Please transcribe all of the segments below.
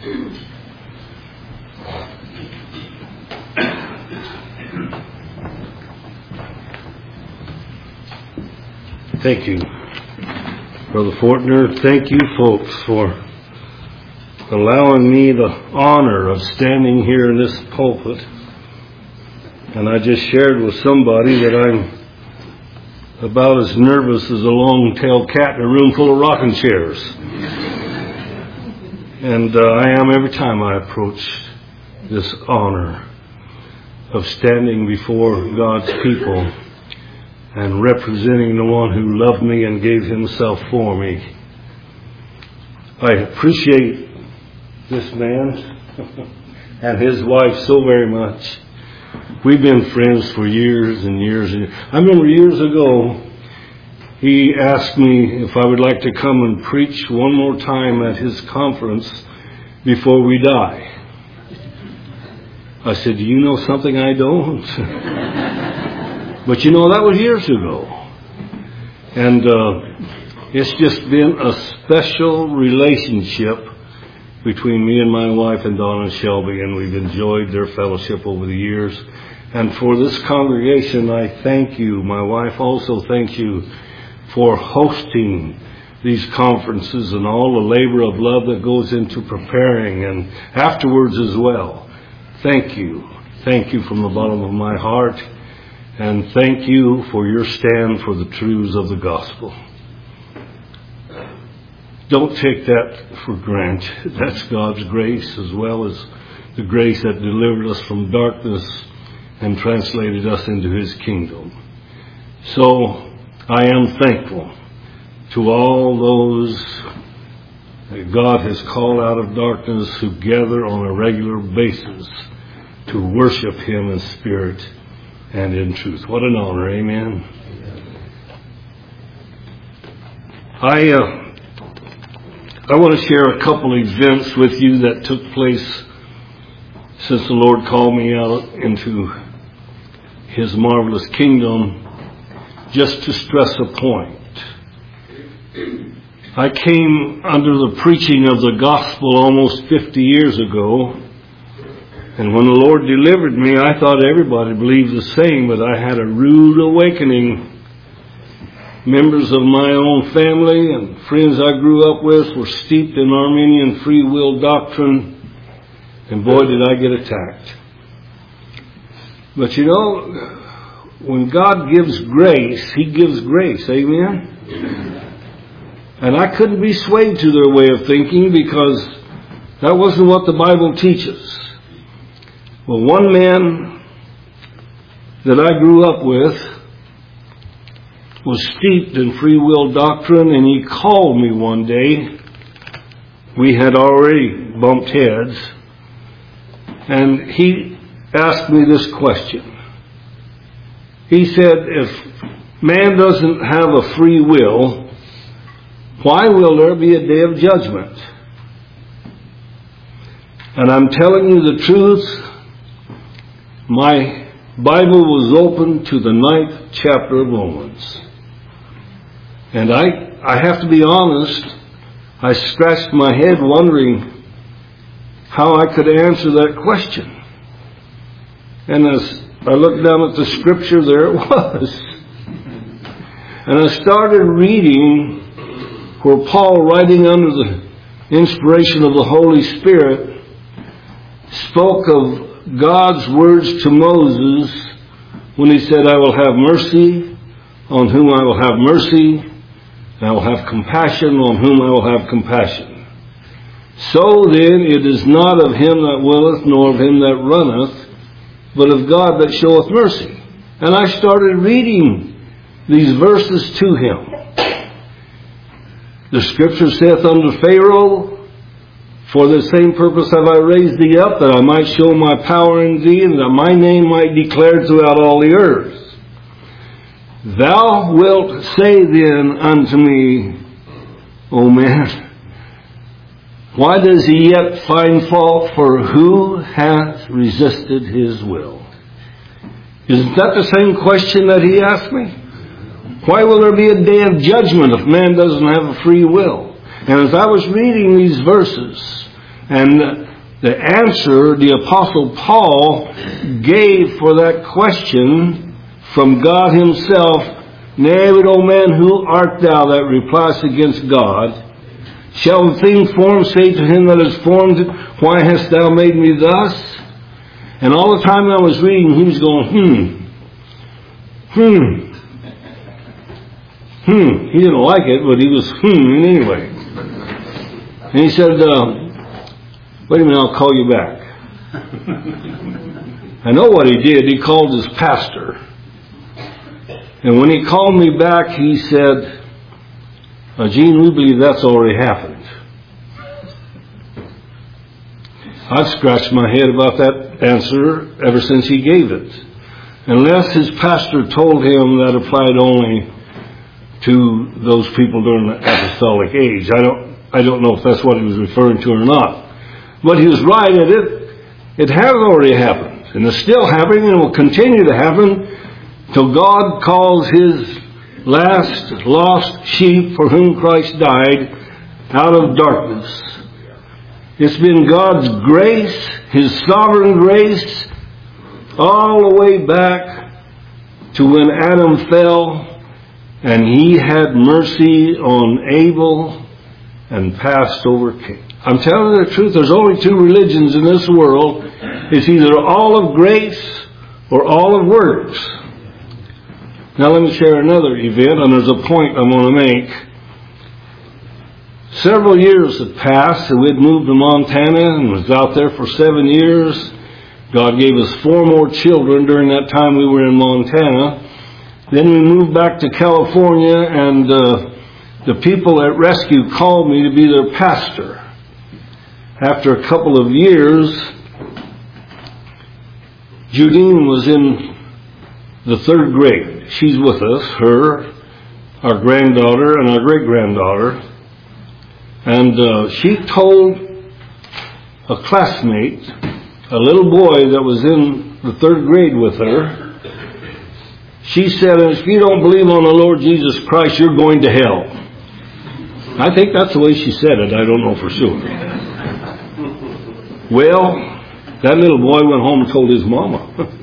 Thank you, Brother Fortner. Thank you, folks, for allowing me the honor of standing here in this pulpit. And I just shared with somebody that I'm about as nervous as a long-tailed cat in a room full of rocking chairs. And I am every time I approach this honor of standing before God's people and representing the one who loved me and gave himself for me. I appreciate this man and his wife so very much. We've been friends for years and years. I remember years ago, he asked me if I would like to come and preach one more time at his conference before we die. I said, do you know something I don't? But you know, that was years ago. And it's just been a special relationship between me and my wife and Donna and Shelby, and we've enjoyed their fellowship over the years. And for this congregation, I thank you. My wife also thanks you for hosting these conferences and all the labor of love that goes into preparing and afterwards as well. Thank you. Thank you from the bottom of my heart. And thank you for your stand for the truths of the gospel. Don't take that for granted. That's God's grace, as well as the grace that delivered us from darkness and translated us into his kingdom. So I am thankful to all those that God has called out of darkness who gather on a regular basis to worship him in spirit and in truth. What an honor, amen. I want to share a couple events with you that took place since the Lord called me out into his marvelous kingdom, just to stress a point. I came under the preaching of the gospel almost 50 years ago. And when the Lord delivered me, I thought everybody believed the same, but I had a rude awakening. Members of my own family and friends I grew up with were steeped in Arminian free will doctrine, and boy, did I get attacked. But you know, when God gives grace, he gives grace, amen? And I couldn't be swayed to their way of thinking because that wasn't what the Bible teaches. Well, one man that I grew up with was steeped in free will doctrine, and he called me one day. We had already bumped heads, and he asked me this question. He said, if man doesn't have a free will, why will there be a day of judgment? And I'm telling you the truth. My Bible was open to the 9th chapter of Romans. And I have to be honest, I scratched my head wondering how I could answer that question. And as I looked down at the scripture, there it was. And I started reading where Paul, writing under the inspiration of the Holy Spirit, spoke of God's words to Moses when he said, I will have mercy on whom I will have mercy, and I will have compassion on whom I will have compassion. So then it is not of him that willeth, nor of him that runneth, but of God that showeth mercy. And I started reading these verses to him. The scripture saith unto Pharaoh, for the same purpose have I raised thee up, that I might show my power in thee, and that my name might be declared throughout all the earth. Thou wilt say then unto me, O man, why does he yet find fault? For who hath resisted his will? Isn't that the same question that he asked me? Why will there be a day of judgment if man doesn't have a free will? And as I was reading these verses, And the answer the Apostle Paul gave for that question from God himself, "Nay, but, O man, who art thou that repliest against God? Shall the thing formed say to him that is formed, Why hast thou made me thus?" And all the time I was reading, he was going, He didn't like it, but he was anyway. And he said, "Wait a minute, I'll call you back." I know what he did. He called his pastor. And when he called me back, he said, "Gene, we believe that's already happened." I've scratched my head about that answer ever since he gave it. Unless his pastor told him that applied only to those people during the apostolic age. I don't know if that's what he was referring to or not. But he was right at it. It has already happened. And it's still happening and will continue to happen till God calls his last lost sheep for whom Christ died out of darkness. It's been God's grace, his sovereign grace, all the way back to when Adam fell and he had mercy on Abel and passed over Cain. I'm telling you the truth, there's only two religions in this world. It's either all of grace or all of works. Now let me share another event, and there's a point I want to make. Several years had passed, and we'd moved to Montana and was out there for 7 years. God gave us 4 more children during that time we were in Montana. Then we moved back to California, and the people at Rescue called me to be their pastor. After a couple of years, Judine was in the 3rd grade. She's with us, our granddaughter, and our great-granddaughter. And she told a classmate, a little boy that was in the 3rd grade with her, she said, "If you don't believe on the Lord Jesus Christ, you're going to hell." I think that's the way she said it. I don't know for sure. Well, that little boy went home and told his mama.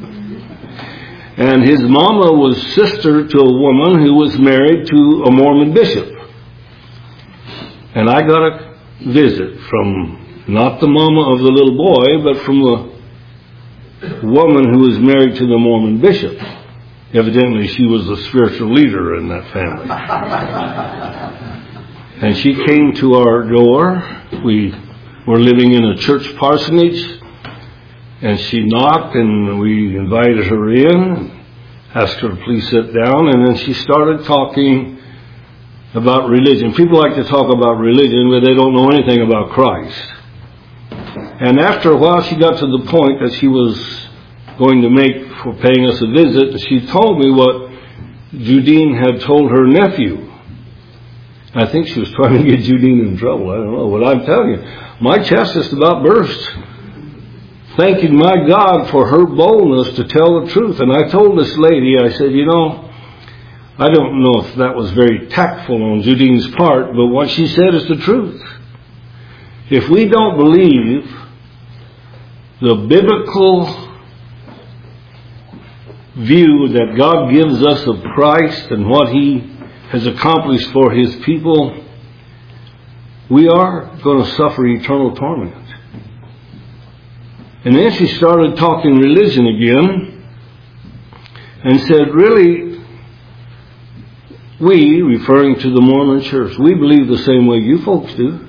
And his mama was sister to a woman who was married to a Mormon bishop. And I got a visit from not the mama of the little boy, but from the woman who was married to the Mormon bishop. Evidently, she was the spiritual leader in that family. And she came to our door. We were living in a church parsonage. And she knocked, and we invited her in, asked her to please sit down, and then she started talking about religion. People like to talk about religion, but they don't know anything about Christ. And after a while, she got to the point that she was going to make for paying us a visit, and she told me what Judine had told her nephew. I think she was trying to get Judine in trouble. I don't know. But I'm telling you, my chest just about burst, thanking my God for her boldness to tell the truth. And I told this lady, I said, I don't know if that was very tactful on Judine's part, but what she said is the truth. If we don't believe the biblical view that God gives us of Christ and what he has accomplished for his people, we are going to suffer eternal torment. And then she started talking religion again and said, really, we, referring to the Mormon church, we believe the same way you folks do.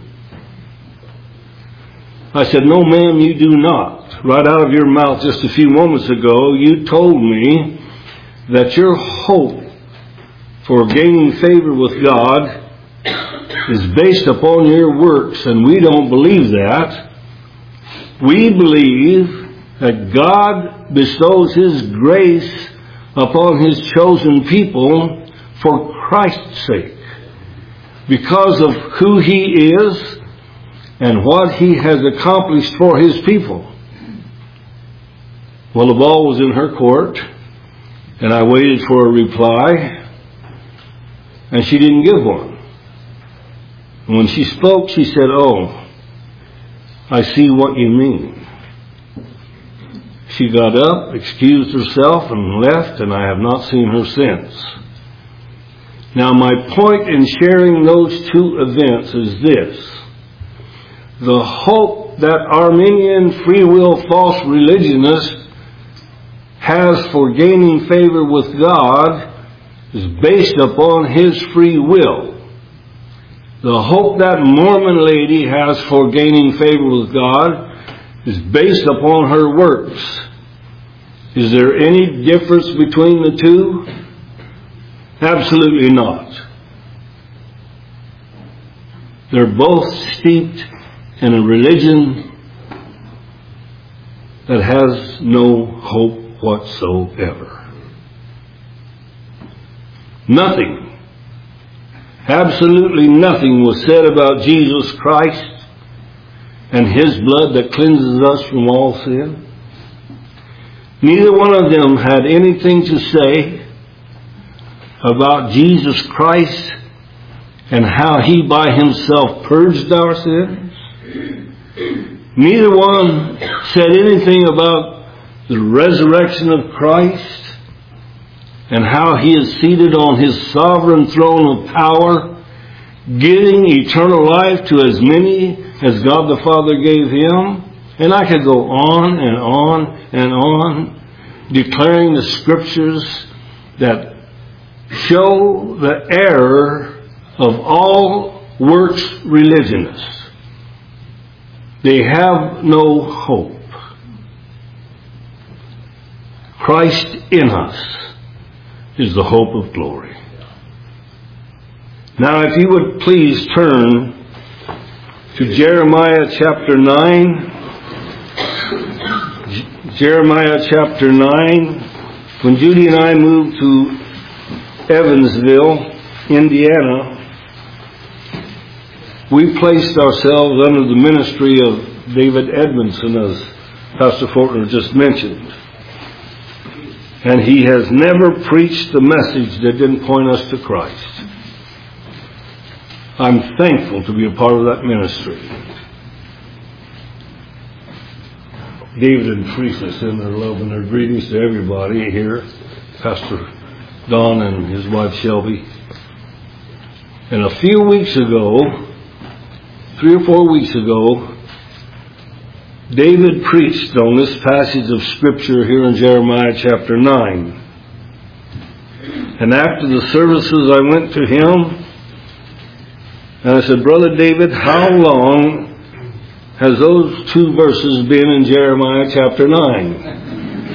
I said, no, ma'am, you do not. Right out of your mouth just a few moments ago, you told me that your hope for gaining favor with God is based upon your works, and we don't believe that. We believe that God bestows his grace upon his chosen people for Christ's sake, because of who he is and what he has accomplished for his people. Well, the ball was in her court, and I waited for a reply, and she didn't give one. And when she spoke, she said, I see what you mean. She got up, excused herself, and left, and I have not seen her since. Now, my point in sharing those two events is this. The hope that Arminian free will false religionist has for gaining favor with God is based upon his free will. The hope that Mormon lady has for gaining favor with God is based upon her works. Is there any difference between the two? Absolutely not. They're both steeped in a religion that has no hope whatsoever. Nothing, absolutely nothing was said about Jesus Christ and His blood that cleanses us from all sin. Neither one of them had anything to say about Jesus Christ and how He by Himself purged our sins. Neither one said anything about the resurrection of Christ and how He is seated on His sovereign throne of power, giving eternal life to as many as God the Father gave Him. And I could go on and on and on, declaring the Scriptures that show the error of all works religionists. They have no hope. Christ in us is the hope of glory. Now, if you would please turn to Jeremiah chapter 9. Jeremiah chapter 9. When Judy and I moved to Evansville, Indiana, we placed ourselves under the ministry of David Edmondson, as Pastor Fortner just mentioned. And he has never preached a message that didn't point us to Christ. I'm thankful to be a part of that ministry. David and Teresa send their love and their greetings to everybody here. Pastor Don and his wife Shelby. And a few weeks ago, 3 or 4 weeks ago, David preached on this passage of Scripture here in Jeremiah chapter 9. And after the services, I went to him and I said, Brother David, how long has those 2 verses been in Jeremiah chapter 9?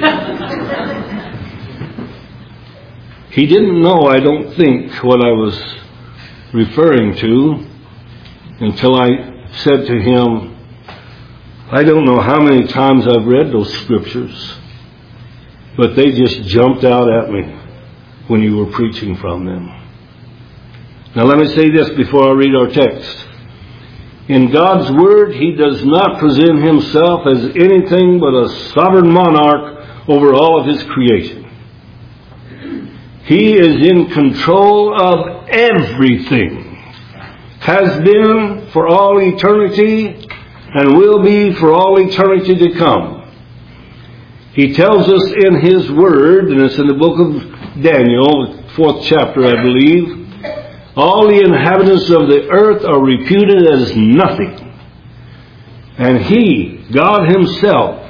He didn't know, I don't think, what I was referring to until I said to him, I don't know how many times I've read those Scriptures, but they just jumped out at me when you were preaching from them. Now let me say this before I read our text. In God's Word, He does not present Himself as anything but a sovereign monarch over all of His creation. He is in control of everything, has been for all eternity, and will be for all eternity to come. He tells us in His Word, and it's in the book of Daniel, 4th chapter, I believe, all the inhabitants of the earth are reputed as nothing. And He, God Himself,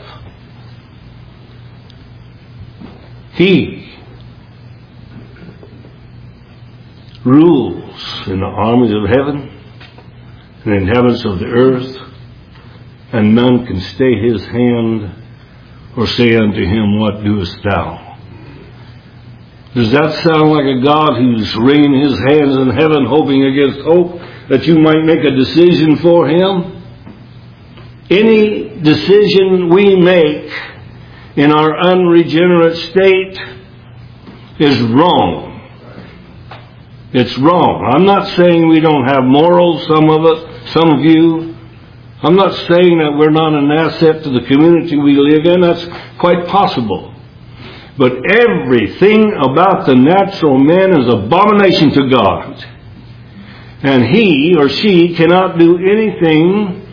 He rules in the armies of heaven and the inhabitants of the earth, and none can stay His hand or say unto Him, what doest thou? Does that sound like a God who's wringing His hands in heaven, hoping against hope that you might make a decision for Him? Any decision we make in our unregenerate state is wrong. It's wrong. I'm not saying we don't have morals, some of us, some of you. I'm not saying that we're not an asset to the community we live in. That's quite possible. But everything about the natural man is abomination to God. And he or she cannot do anything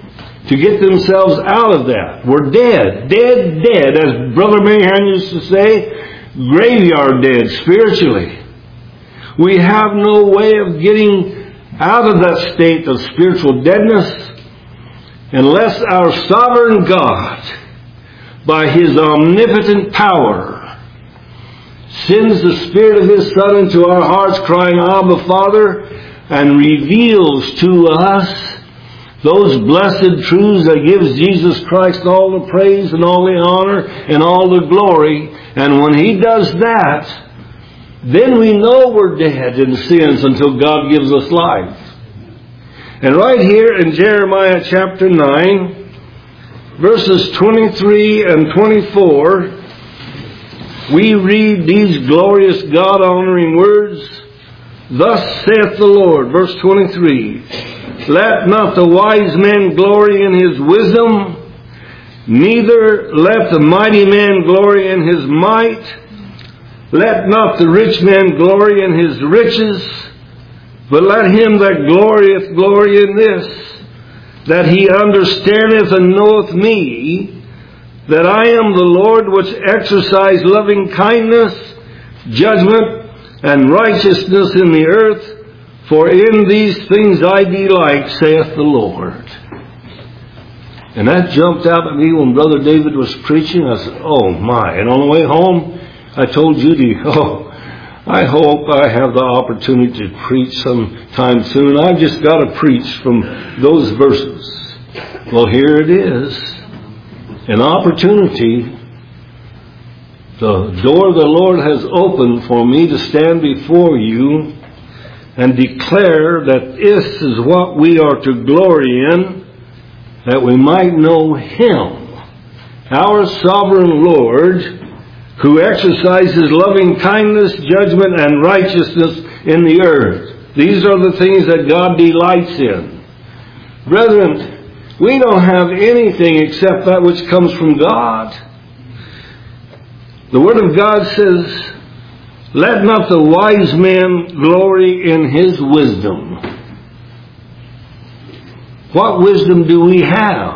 to get themselves out of that. We're dead. Dead. As Brother Mahan used to say, graveyard dead spiritually. We have no way of getting out of that state of spiritual deadness unless our sovereign God, by His omnipotent power, sends the Spirit of His Son into our hearts, crying, Abba, Father, and reveals to us those blessed truths that gives Jesus Christ all the praise and all the honor and all the glory. And when He does that, then we know we're dead in sins until God gives us life. And right here in Jeremiah chapter 9, verses 23 and 24, we read these glorious God-honoring words. Thus saith the Lord, verse 23, Let not the wise man glory in his wisdom, neither let the mighty man glory in his might. Let not the rich man glory in his riches, but let him that glorieth glory in this, that he understandeth and knoweth me, that I am the Lord which exercise loving kindness, judgment, and righteousness in the earth, for in these things I delight, saith the Lord. And that jumped out at me when Brother David was preaching. I said, oh my. And on the way home, I told Judy, I hope I have the opportunity to preach sometime soon. I've just got to preach from those verses. Well, here it is. An opportunity. The door the Lord has opened for me to stand before you and declare that this is what we are to glory in, that we might know Him, our sovereign Lord, who exercises loving kindness, judgment, and righteousness in the earth. These are the things that God delights in. Brethren, we don't have anything except that which comes from God. The Word of God says, Let not the wise man glory in his wisdom. What wisdom do we have?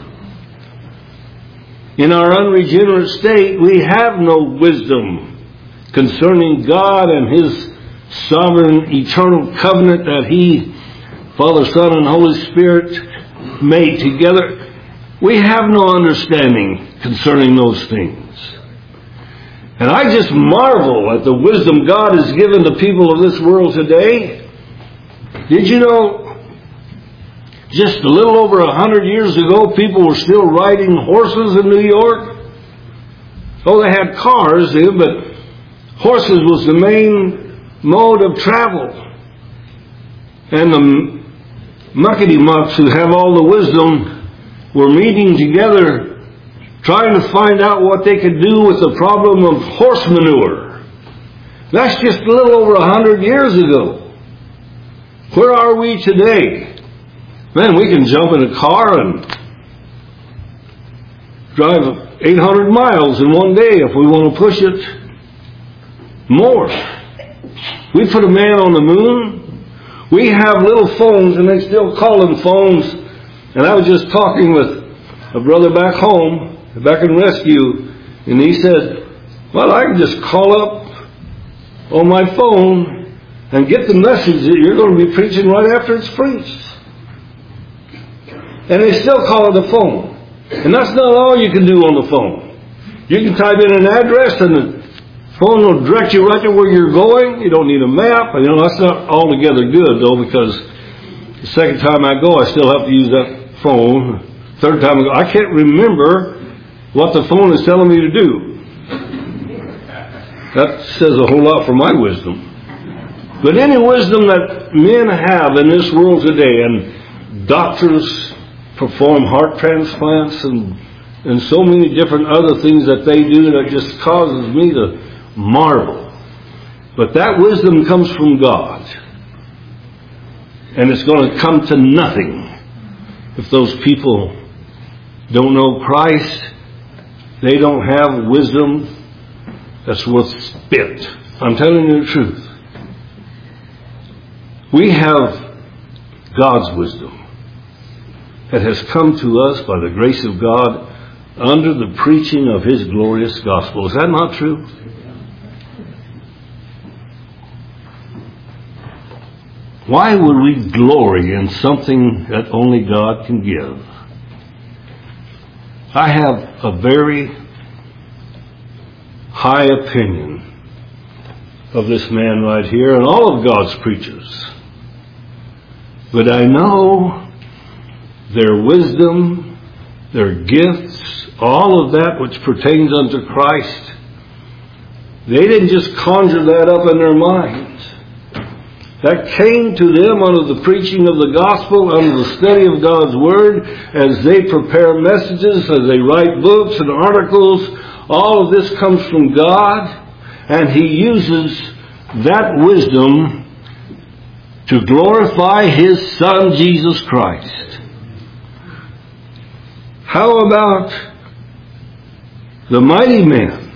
In our unregenerate state, we have no wisdom concerning God and His sovereign eternal covenant that He, Father, Son, and Holy Spirit made together. We have no understanding concerning those things. And I just marvel at the wisdom God has given the people of this world today. Did you know, just a little over 100 years ago, people were still riding horses in New York? Oh, they had cars then, but horses was the main mode of travel. And the muckety-mucks who have all the wisdom were meeting together, trying to find out what they could do with the problem of horse manure. That's just a little over 100 years ago. Where are we today? Man, we can jump in a car and drive 800 miles in one day if we want to push it more. We put a man on the moon. We have little phones, and they still call them phones. And I was just talking with a brother back home, back in rescue, and he said, well, I can just call up on my phone and get the message that you're going to be preaching right after it's preached. And they still call it a phone. And that's not all you can do on the phone. You can type in an address and the phone will direct you right to where you're going. You don't need a map. You know, that's not altogether good, though, because the second time I go, I still have to use that phone. Third time I go, I can't remember what the phone is telling me to do. That says a whole lot for my wisdom. But any wisdom that men have in this world today, and doctors perform heart transplants and so many different other things that they do, that just causes me to marvel. But that wisdom comes from God. And it's going to come to nothing if those people don't know Christ. They don't have wisdom that's worth spit. I'm telling you the truth. We have God's wisdom. that has come to us by the grace of God under the preaching of His glorious gospel. Is that not true? Why would we glory in something that only God can give? I have a very high opinion of this man right here and all of God's preachers. But I know their wisdom, their gifts, all of that which pertains unto Christ, they didn't just conjure that up in their minds. That came to them under the preaching of the gospel, under the study of God's Word, as they prepare messages, as they write books and articles. All of this comes from God, and He uses that wisdom to glorify His Son, Jesus Christ. How about the mighty man?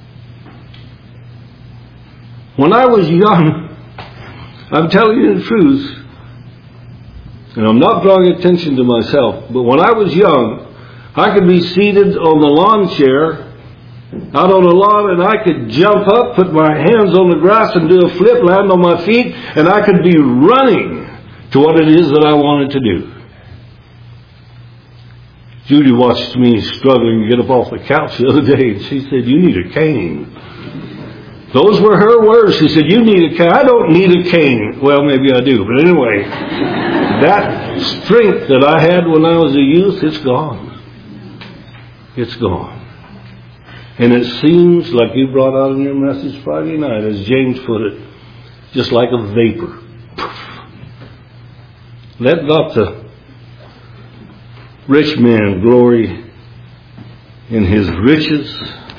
When I was young, I'm telling you the truth, and I'm not drawing attention to myself, but when I was young, I could be seated on the lawn chair out on the lawn, and I could jump up, put my hands on the grass and do a flip, land on my feet, and I could be running to what it is that I wanted to do. Judy watched me struggling to get up off the couch the other day, and she said, "You need a cane." Those were her words. She said, "You need a cane." I don't need a cane. Well, maybe I do. But anyway, that strength that I had when I was a youth, it's gone. It's gone. And it seems, like you brought out in your message Friday night, as James put it, just like a vapor. Let not the rich man glory in his riches.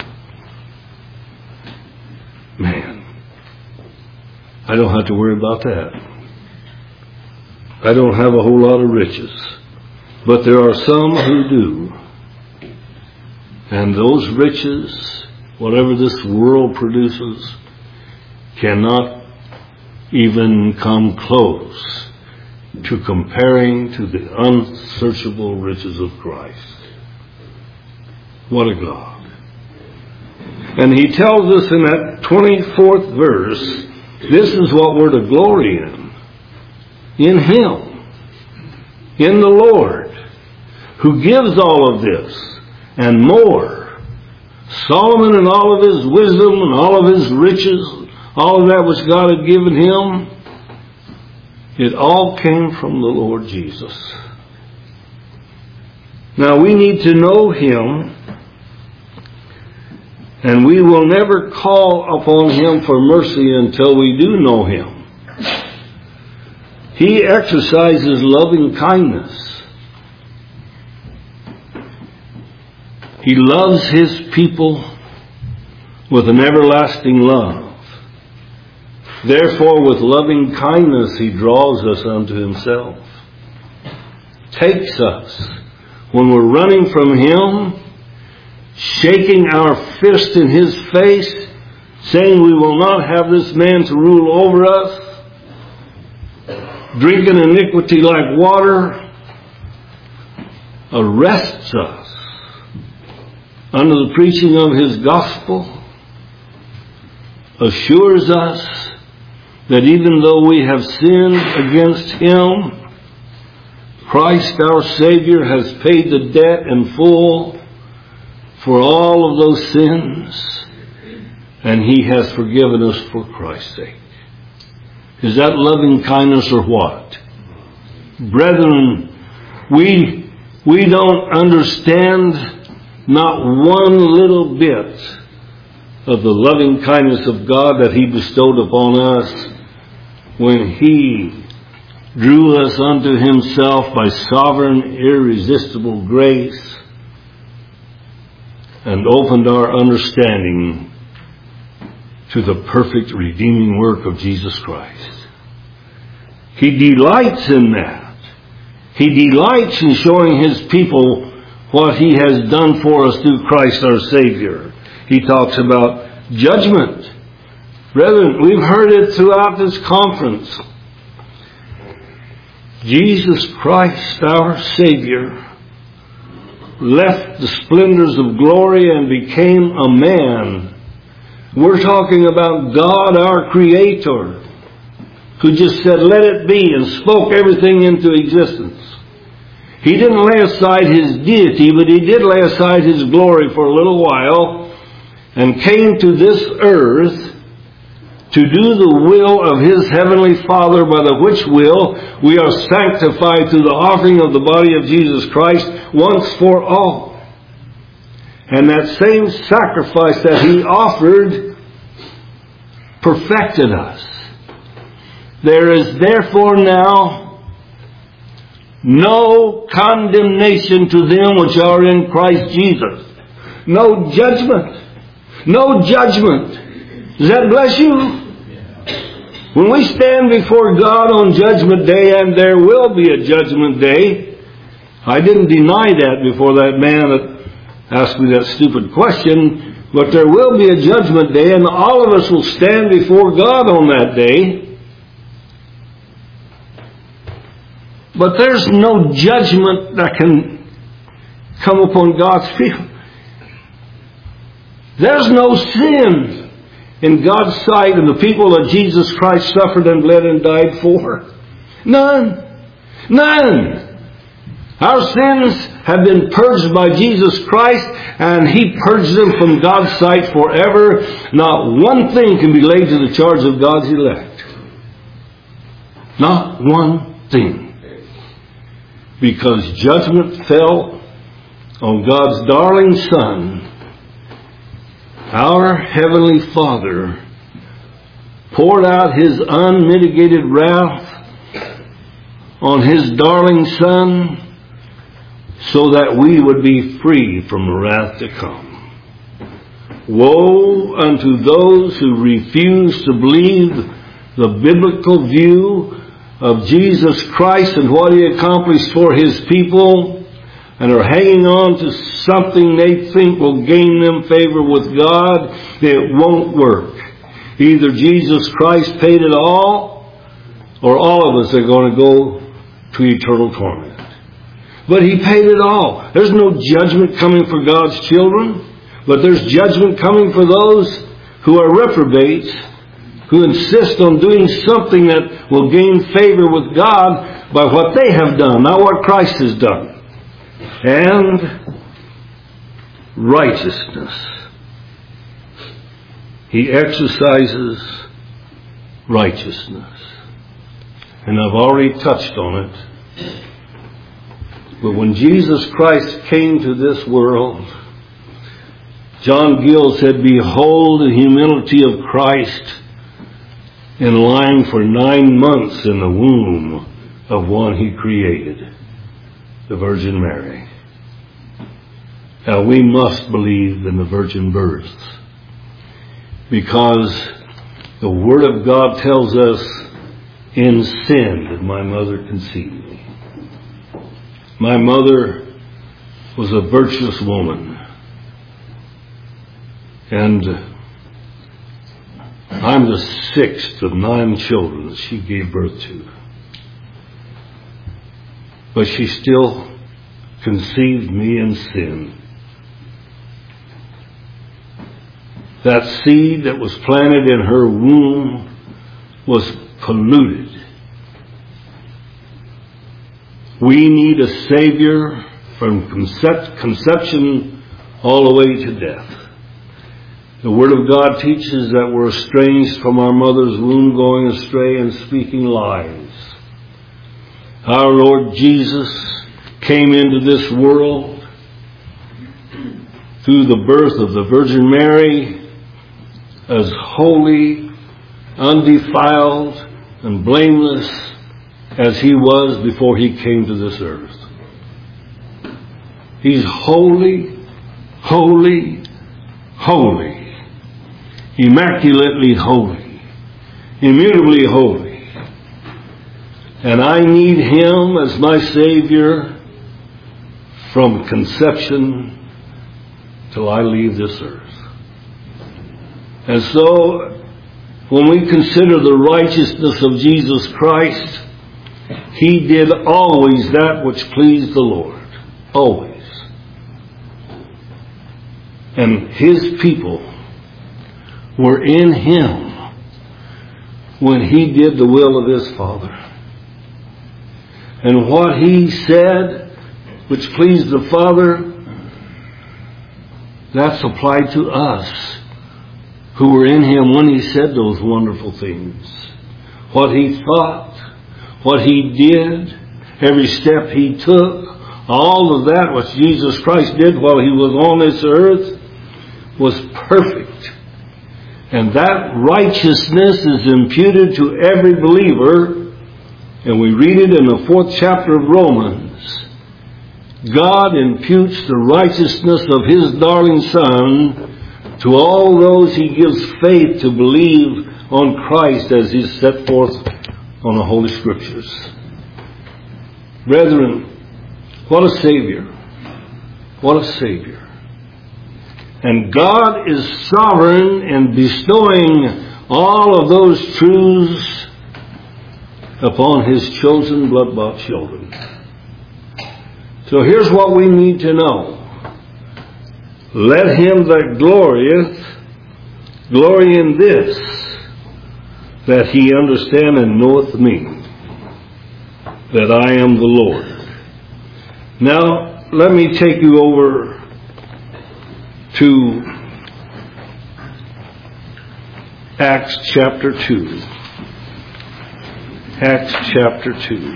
Man, I don't have to worry about that. I don't have a whole lot of riches. But there are some who do. And those riches, whatever this world produces, cannot even come close to comparing to the unsearchable riches of Christ. What a God. And He tells us in that 24th verse, this is what we're to glory in Him, in the Lord, who gives all of this and more. Solomon and all of his wisdom and all of his riches, all of that which God had given him, it all came from the Lord Jesus. Now we need to know Him, and we will never call upon Him for mercy until we do know Him. He exercises loving kindness. He loves His people with an everlasting love. Therefore, with loving kindness, He draws us unto Himself. Takes us when we're running from Him, shaking our fist in His face, saying we will not have this man to rule over us, drinking iniquity like water, arrests us under the preaching of His gospel, assures us that even though we have sinned against Him, Christ our Savior has paid the debt in full for all of those sins, and He has forgiven us for Christ's sake. Is that loving kindness or what? Brethren, we don't understand not one little bit of the loving kindness of God that He bestowed upon us when He drew us unto Himself by sovereign, irresistible grace and opened our understanding to the perfect redeeming work of Jesus Christ. He delights in that. He delights in showing His people what He has done for us through Christ our Savior. He talks about judgment. Brethren, we've heard it throughout this conference. Jesus Christ, our Savior, left the splendors of glory and became a man. We're talking about God, our Creator, who just said, let it be, and spoke everything into existence. He didn't lay aside His deity, but He did lay aside His glory for a little while and came to this earth to do the will of His Heavenly Father, by the which will we are sanctified through the offering of the body of Jesus Christ once for all. And that same sacrifice that He offered perfected us. There is therefore now no condemnation to them which are in Christ Jesus. No judgment. No judgment. Does that bless you? When we stand before God on Judgment Day, and there will be a Judgment Day, I didn't deny that before that man that asked me that stupid question, but there will be a Judgment Day, and all of us will stand before God on that day. But there's no judgment that can come upon God's people. There's no sin in God's sight and the people that Jesus Christ suffered and bled and died for. None. None. Our sins have been purged by Jesus Christ, and He purged them from God's sight forever. Not one thing can be laid to the charge of God's elect. Not one thing. Because judgment fell on God's darling Son. Our Heavenly Father poured out His unmitigated wrath on His darling Son so that we would be free from the wrath to come. Woe unto those who refuse to believe the biblical view of Jesus Christ and what He accomplished for His people, and are hanging on to something they think will gain them favor with God. It won't work. Either Jesus Christ paid it all, or all of us are going to go to eternal torment. But He paid it all. There's no judgment coming for God's children, but there's judgment coming for those who are reprobates, who insist on doing something that will gain favor with God by what they have done, not what Christ has done. And righteousness. He exercises righteousness. And I've already touched on it. But when Jesus Christ came to this world, John Gill said, behold the humility of Christ in lying for 9 months in the womb of one He created, the Virgin Mary. Now we must believe in the virgin birth, because the Word of God tells us, in sin did my mother conceive me. My mother was a virtuous woman, and I'm the 6th of 9 children that she gave birth to. But she still conceived me in sin. That seed that was planted in her womb was polluted. We need a Savior from conception all the way to death. The Word of God teaches that we're estranged from our mother's womb, going astray and speaking lies. Our Lord Jesus came into this world through the birth of the Virgin Mary as holy, undefiled, and blameless as He was before He came to this earth. He's holy, holy, holy, immaculately holy, immutably holy. And I need Him as my Savior from conception till I leave this earth. And so, when we consider the righteousness of Jesus Christ, he did always that which pleased the Lord. Always. And his people were in him when he did the will of his Father. And what he said, which pleased the Father, that's applied to us who were in him when he said those wonderful things. What he thought, what he did, every step he took, all of that which Jesus Christ did while he was on this earth was perfect. And that righteousness is imputed to every believer. And we read it in the 4th chapter of Romans. God imputes the righteousness of his darling Son to all those he gives faith to believe on Christ as he is set forth on the Holy Scriptures. Brethren, what a Savior. What a Savior. And God is sovereign in bestowing all of those truths upon his chosen blood-bought children. So here's what we need to know. Let him that glorieth glory in this, that he understand and knoweth me, that I am the Lord. Now, let me take you over to Acts chapter 2. Acts chapter 2.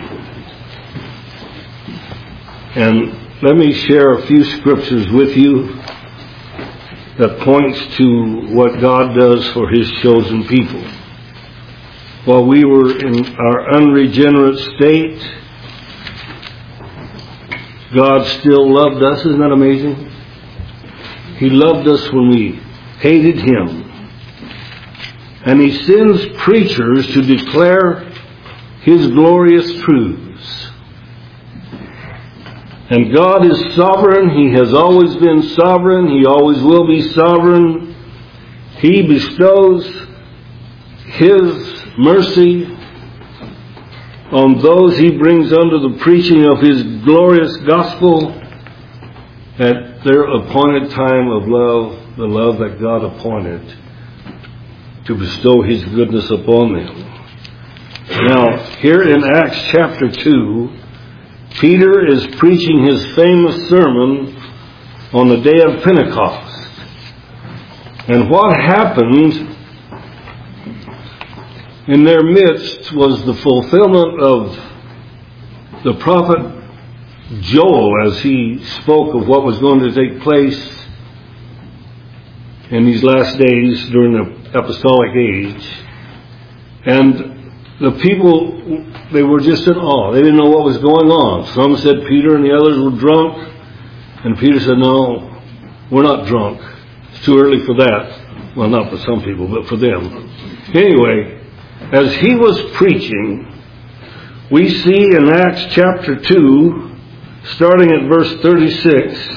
And let me share a few scriptures with you that points to what God does for his chosen people. While we were in our unregenerate state, God still loved us. Isn't that amazing? He loved us when we hated him. And he sends preachers to declare his glorious truths. And God is sovereign. He has always been sovereign. He always will be sovereign. He bestows his mercy on those he brings under the preaching of his glorious gospel at their appointed time of love, the love that God appointed to bestow his goodness upon them. Now, here in Acts chapter 2, Peter is preaching his famous sermon on the day of Pentecost. And what happened in their midst was the fulfillment of the prophet Joel as he spoke of what was going to take place in these last days during the apostolic age. And the people, they were just in awe. They didn't know what was going on. Some said Peter and the others were drunk. And Peter said, no, we're not drunk. It's too early for that. Well, not for some people, but for them. Anyway, as he was preaching, we see in Acts chapter 2, starting at verse 36,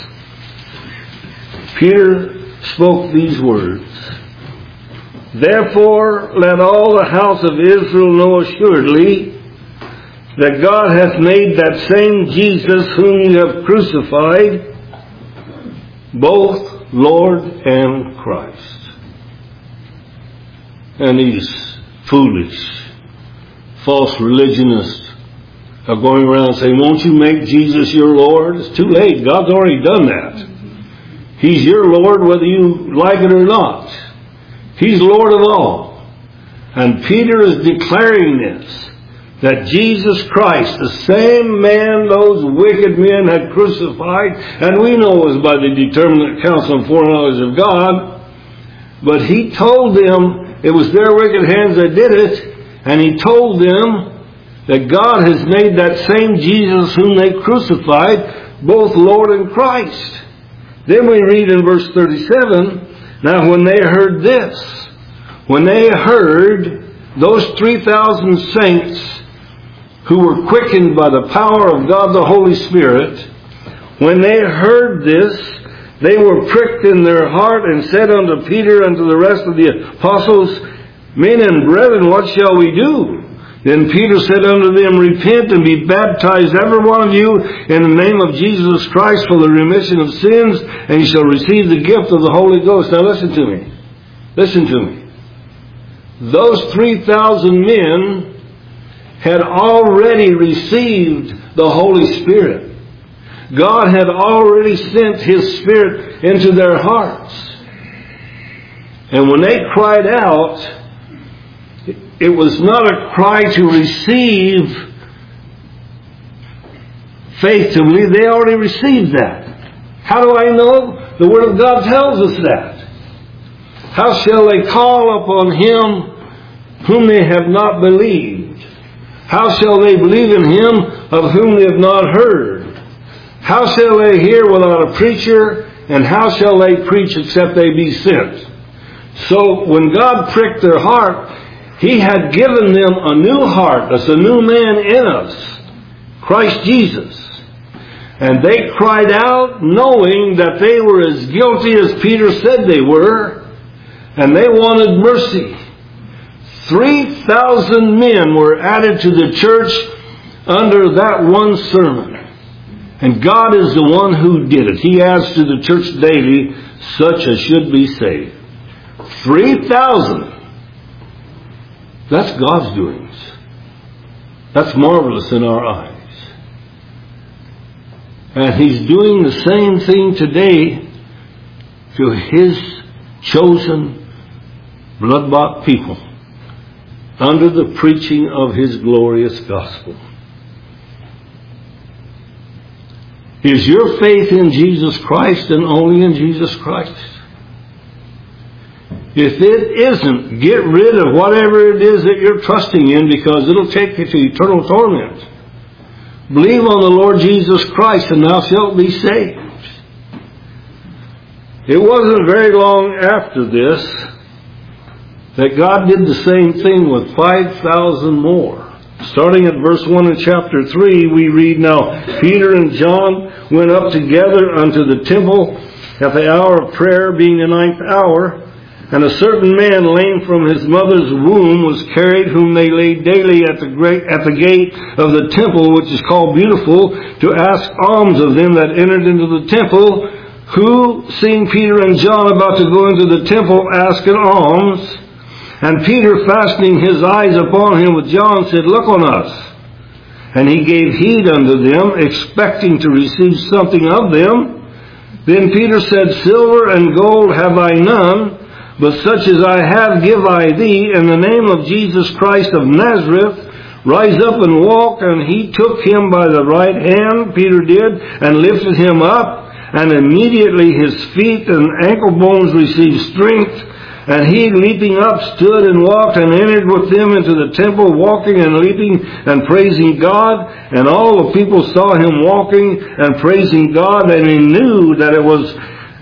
Peter spoke these words. Therefore, let all the house of Israel know assuredly that God hath made that same Jesus whom you have crucified, both Lord and Christ. And these foolish, false religionists are going around saying, won't you make Jesus your Lord? It's too late. God's already done that. He's your Lord whether you like it or not. He's Lord of all. And Peter is declaring this, that Jesus Christ, the same man those wicked men had crucified, and we know it was by the determinate counsel and foreknowledge of God, but he told them it was their wicked hands that did it, and he told them that God has made that same Jesus whom they crucified both Lord and Christ. Then we read in verse 37, now when they heard this, when they heard those 3,000 saints who were quickened by the power of God the Holy Spirit, when they heard this, they were pricked in their heart and said unto Peter and to the rest of the apostles, men and brethren, what shall we do? Then Peter said unto them, Repent and be baptized, every one of you, in the name of Jesus Christ for the remission of sins, and you shall receive the gift of the Holy Ghost. Now listen to me. Listen to me. Those 3,000 men had already received the Holy Spirit. God had already sent His Spirit into their hearts. And when they cried out, it was not a cry to receive faith to believe. They already received that. How do I know? The Word of God tells us that. How shall they call upon Him whom they have not believed? How shall they believe in Him of whom they have not heard? How shall they hear without a preacher? And how shall they preach except they be sent? So when God pricked their heart, He had given them a new heart. That's a new man in us, Christ Jesus. And they cried out knowing that they were as guilty as Peter said they were. And they wanted mercy. 3,000 men were added to the church under that one sermon. And God is the one who did it. He adds to the church daily such as should be saved. 3,000. That's God's doings. That's marvelous in our eyes. And He's doing the same thing today to His chosen, blood-bought people under the preaching of His glorious gospel. Is your faith in Jesus Christ and only in Jesus Christ? If it isn't, get rid of whatever it is that you're trusting in, because it'll take you to eternal torment. Believe on the Lord Jesus Christ and thou shalt be saved. It wasn't very long after this that God did the same thing with 5,000 more. Starting at verse 1 in chapter 3, we read, Now Peter and John went up together unto the temple at the hour of prayer, being the 9th hour. And a certain man lame from his mother's womb was carried, whom they laid daily at the gate of the temple, which is called Beautiful, to ask alms of them that entered into the temple, who, seeing Peter and John about to go into the temple, asked an alms. And Peter, fastening his eyes upon him with John, said, Look on us. And he gave heed unto them, expecting to receive something of them. Then Peter said, Silver and gold have I none, but such as I have give I thee. In the name of Jesus Christ of Nazareth, rise up and walk. And he took him by the right hand, Peter did, and lifted him up. And immediately his feet and ankle bones received strength. And he, leaping up, stood and walked and entered with them into the temple, walking and leaping and praising God. And all the people saw him walking and praising God, and he knew that it was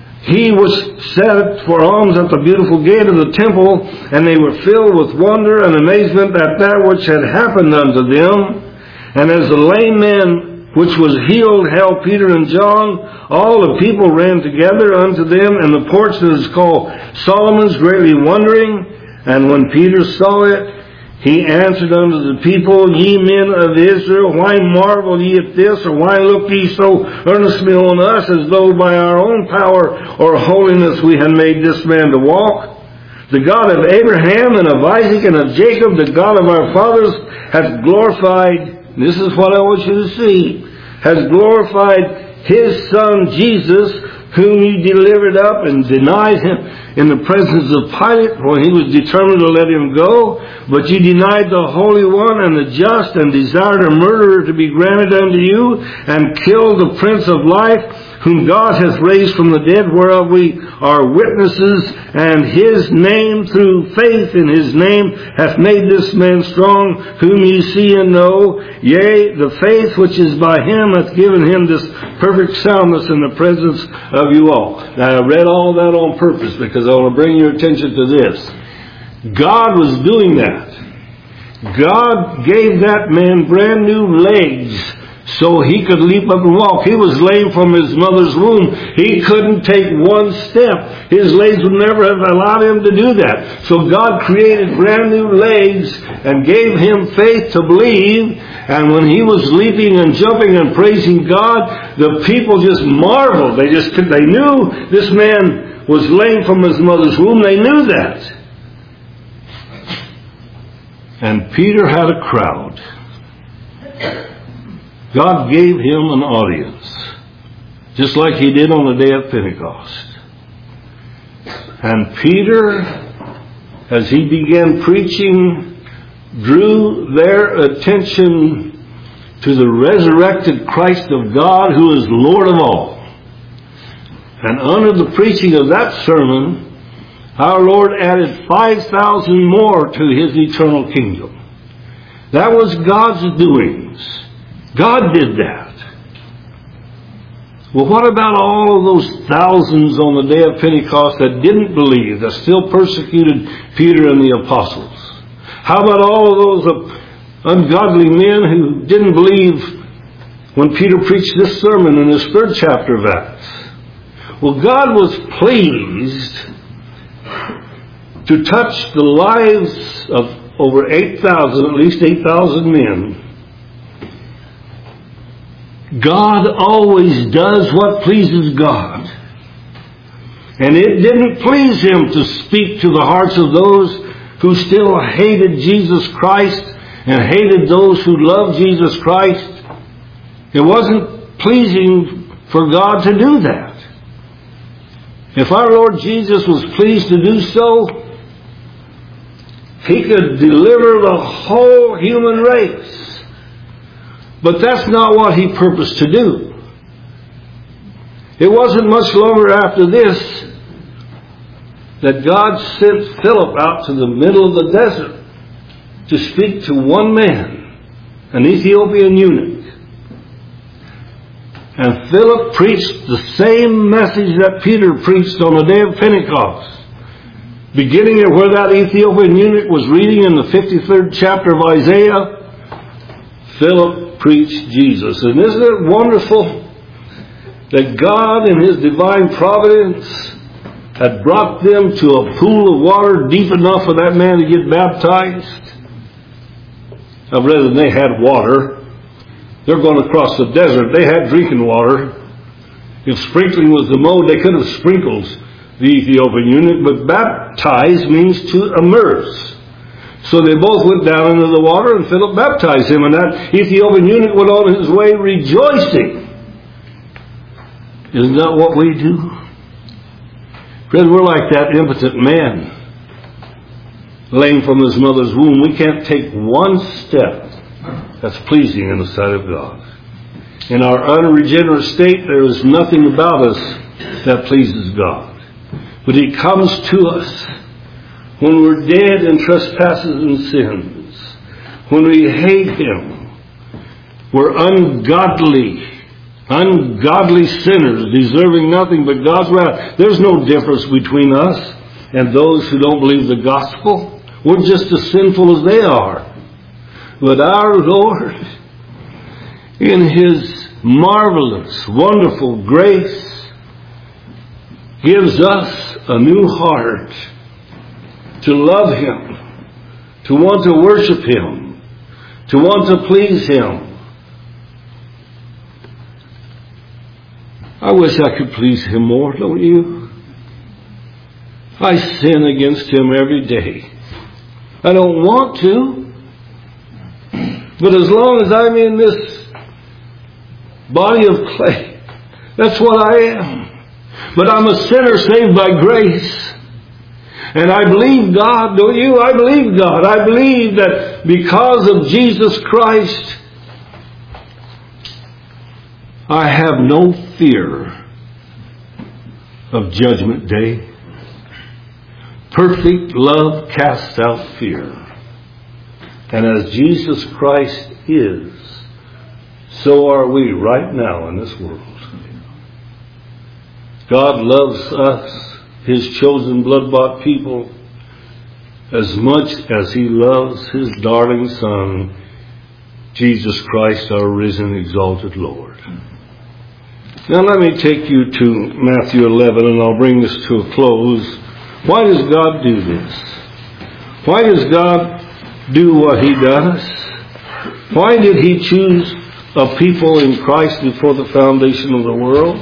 he was set for alms at the beautiful gate of the temple. And they were filled with wonder and amazement at that which had happened unto them. And as the lame man which was healed held Peter and John, all the people ran together unto them, and the porch that is called Solomon's, greatly wondering. And when Peter saw it, he answered unto the people, Ye men of Israel, why marvel ye at this, or why look ye so earnestly on us, as though by our own power or holiness we had made this man to walk? The God of Abraham and of Isaac and of Jacob, the God of our fathers, hath glorified, this is what I want you to see, has glorified His Son Jesus, whom you delivered up and denied Him in the presence of Pilate, when he was determined to let Him go. But you denied the Holy One and the just, and desired a murderer to be granted unto you, and killed the Prince of Life, whom God hath raised from the dead, whereof we are witnesses. And His name, through faith in His name, hath made this man strong, whom ye see and know. Yea, the faith which is by Him hath given him this perfect soundness in the presence of you all. Now, I read all that on purpose because I want to bring your attention to this. God was doing that. God gave that man brand new legs so he could leap up and walk. He was lame from his mother's womb. He couldn't take one step. His legs would never have allowed him to do that. So God created brand new legs and gave him faith to believe. And when he was leaping and jumping and praising God, the people just marveled. They knew this man was lame from his mother's womb. They knew that. And Peter had a crowd. God gave him an audience, just like he did on the day of Pentecost. And Peter, as he began preaching, drew their attention to the resurrected Christ of God, who is Lord of all. And under the preaching of that sermon, our Lord added 5,000 more to his eternal kingdom. That was God's doings. God did that. Well, what about all of those thousands on the day of Pentecost that didn't believe, that still persecuted Peter and the apostles? How about all of those ungodly men who didn't believe when Peter preached this sermon in his 3rd chapter of Acts? Well, God was pleased to touch the lives of over 8,000, at least 8,000 men. God always does what pleases God. And it didn't please him to speak to the hearts of those who still hated Jesus Christ and hated those who loved Jesus Christ. It wasn't pleasing for God to do that. If our Lord Jesus was pleased to do so, he could deliver the whole human race. But that's not what he purposed to do. It wasn't much longer after this that God sent Philip out to the middle of the desert to speak to one man, an Ethiopian eunuch. And Philip preached the same message that Peter preached on the day of Pentecost. Beginning at where that Ethiopian eunuch was reading in the 53rd chapter of Isaiah, Philip preached Jesus. And isn't it wonderful that God in his divine providence had brought them to a pool of water deep enough for that man to get baptized? Now, rather than they had water, they're going across the desert. They had drinking water. If sprinkling was the mode, they could have sprinkled the Ethiopian eunuch, but baptize means to immerse. So they both went down into the water, and Philip baptized him, and that Ethiopian eunuch went on his way rejoicing. Isn't that what we do? Friends, we're like that impotent man, lame from his mother's womb. We can't take one step that's pleasing in the sight of God. In our unregenerate state, there is nothing about us that pleases God. But he comes to us when we're dead in trespasses and sins, when we hate him. We're ungodly sinners, deserving nothing but God's wrath. There's no difference between us and those who don't believe the gospel. We're just as sinful as they are. But our Lord, in his marvelous, wonderful grace, gives us a new heart to love him, to want to worship him, to want to please him. I wish I could please him more, don't you? I sin against him every day. I don't want to. But as long as I'm in this body of clay, that's what I am. But I'm a sinner saved by grace. And I believe God, don't you? I believe God. I believe that because of Jesus Christ, I have no fear of judgment day. Perfect love casts out fear. And as Jesus Christ is, so are we right now in this world. God loves us, his chosen blood-bought people, as much as he loves his darling Son, Jesus Christ, our risen, exalted Lord. Now let me take you to Matthew 11, and I'll bring this to a close. Why does God do this? Why does God do what He does? Why did He choose a people in Christ before the foundation of the world?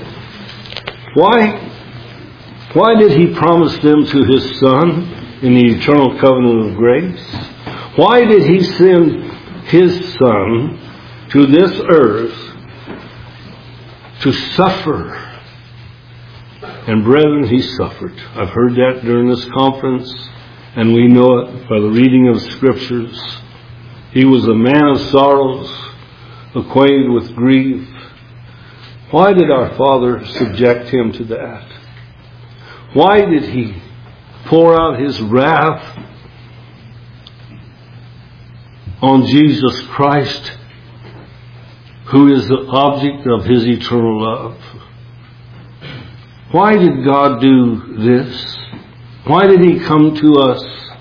Why did He promise them to His Son in the eternal covenant of grace? Why did He send His Son to this earth to suffer? And brethren, He suffered. I've heard that during this conference, and we know it by the reading of Scriptures. He was a man of sorrows, acquainted with grief. Why did our Father subject Him to that? Why did He pour out His wrath on Jesus Christ, who is the object of His eternal love? Why did God do this? Why did He come to us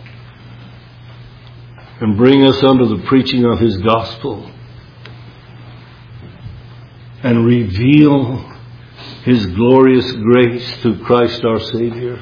and bring us under the preaching of His gospel and reveal His glorious grace through Christ our Savior?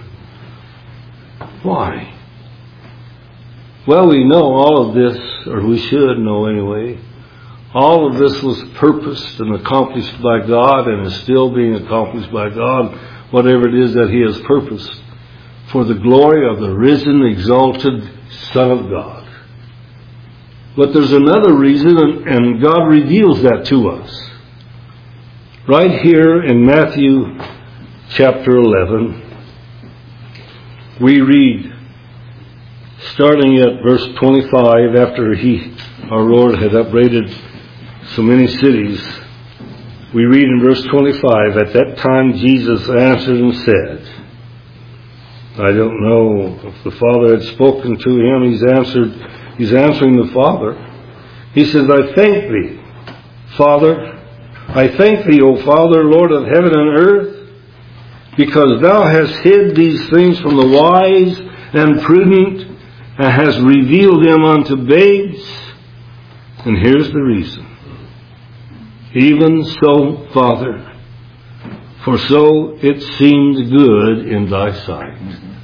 Why? Well, we know all of this, or we should know anyway. All of this was purposed and accomplished by God, and is still being accomplished by God, whatever it is that He has purposed, for the glory of the risen, exalted Son of God. But there's another reason, and God reveals that to us. Right here in Matthew chapter 11, we read, starting at verse 25, after our Lord had upbraided so many cities, we read in verse 25, "At that time Jesus answered and said," I don't know if the Father had spoken to Him. He's answering the Father. He says, "I thank Thee, Father. I thank Thee, O Father, Lord of heaven and earth, because Thou hast hid these things from the wise and prudent, and hast revealed them unto babes." And here's the reason. "Even so, Father, for so it seemed good in Thy sight."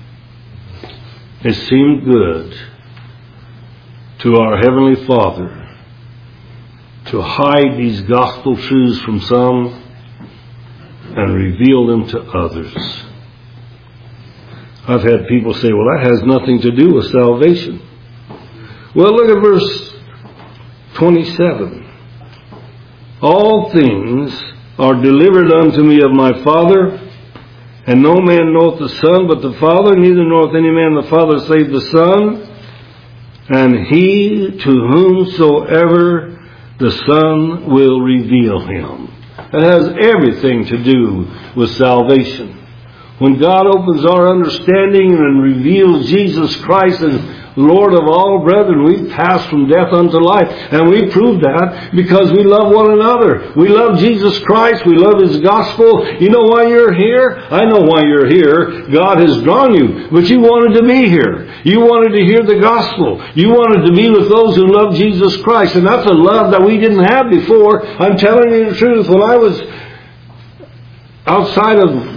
It seemed good to our Heavenly Father to hide these gospel truths from some and reveal them to others. I've had people say, well, that has nothing to do with salvation. Well, look at verse 27. "All things are delivered unto me of my Father, and no man knoweth the Son but the Father, neither knoweth any man the Father save the Son, and he to whomsoever the Son will reveal Him." It has everything to do with salvation. When God opens our understanding and reveals Jesus Christ as Lord of all, brethren, we pass from death unto life. And we prove that because we love one another. We love Jesus Christ. We love His gospel. You know why you're here? I know why you're here. God has drawn you. But you wanted to be here. You wanted to hear the gospel. You wanted to be with those who love Jesus Christ. And that's a love that we didn't have before. I'm telling you the truth. When I was outside of,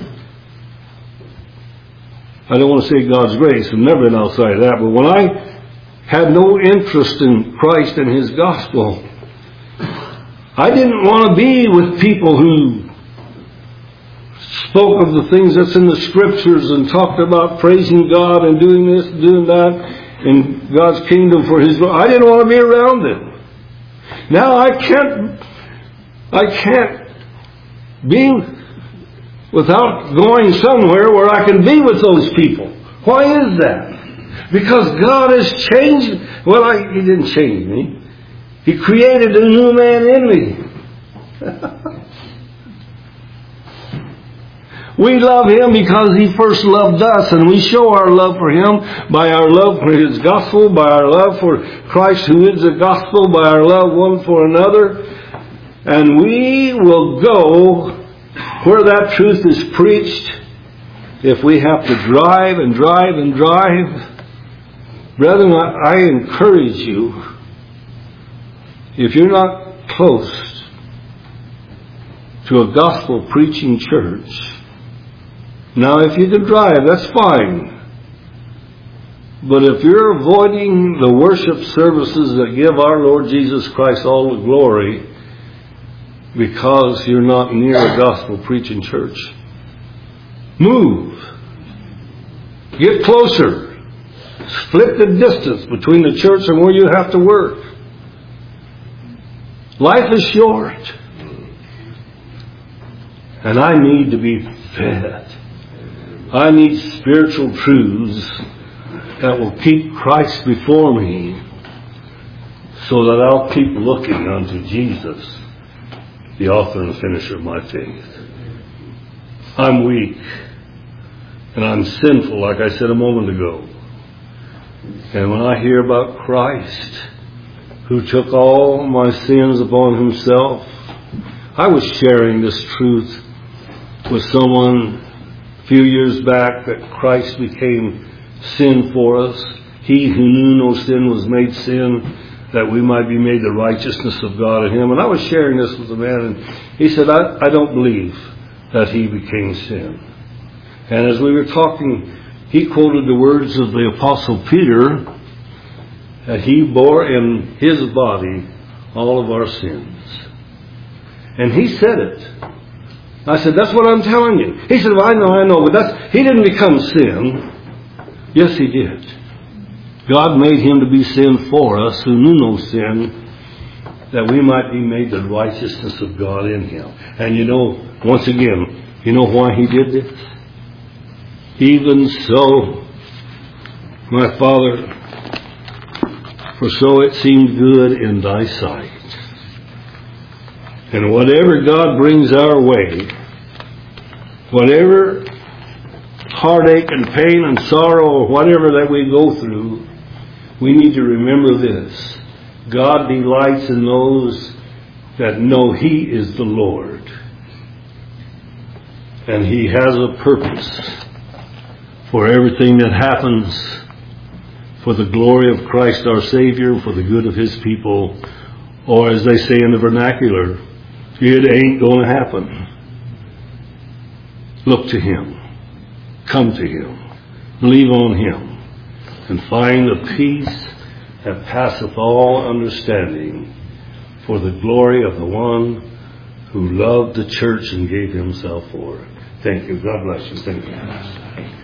I don't want to say God's grace, I've never been outside of that, but when I had no interest in Christ and His gospel, I didn't want to be with people who spoke of the things that's in the Scriptures and talked about praising God and doing this and doing that in God's kingdom for His glory. I didn't want to be around them. Now I can't be without going somewhere where I can be with those people. Why is that? Because God has changed. Well, He didn't change me. He created a new man in me. We love Him because He first loved us, and we show our love for Him by our love for His gospel, by our love for Christ who is the gospel, by our love one for another. And we will go where that truth is preached, if we have to drive and drive and drive. Brethren, I encourage you if you're not close to a gospel preaching church, now if you can drive, that's fine. But if you're avoiding the worship services that give our Lord Jesus Christ all the glory because you're not near a gospel preaching church, move. Get closer. Split the distance between the church and where you have to work. Life is short. And I need to be fed. I need spiritual truths that will keep Christ before me so that I'll keep looking unto Jesus, the author and finisher of my faith. I'm weak and I'm sinful, like I said a moment ago. And when I hear about Christ, who took all my sins upon himself, I was sharing this truth with someone a few years back, that Christ became sin for us. He who knew no sin was made sin, that we might be made the righteousness of God in him. And I was sharing this with a man, and he said, I don't believe that he became sin. And as we were talking, he quoted the words of the Apostle Peter, that he bore in his body all of our sins. And he said it. I said, that's what I'm telling you. He said, well, I know, but he didn't become sin. Yes, he did. God made him to be sin for us who knew no sin, that we might be made the righteousness of God in him. And you know, once again, you know why he did this? Even so, my Father, for so it seemed good in thy sight. And whatever God brings our way, whatever heartache and pain and sorrow or whatever that we go through, we need to remember this. God delights in those that know he is the Lord. And he has a purpose for everything that happens, for the glory of Christ our Savior, for the good of his people, or as they say in the vernacular, it ain't going to happen. Look to him. Come to him. Believe on him. And find the peace that passeth all understanding, for the glory of the one who loved the church and gave himself for it. Thank you. God bless you. Thank you.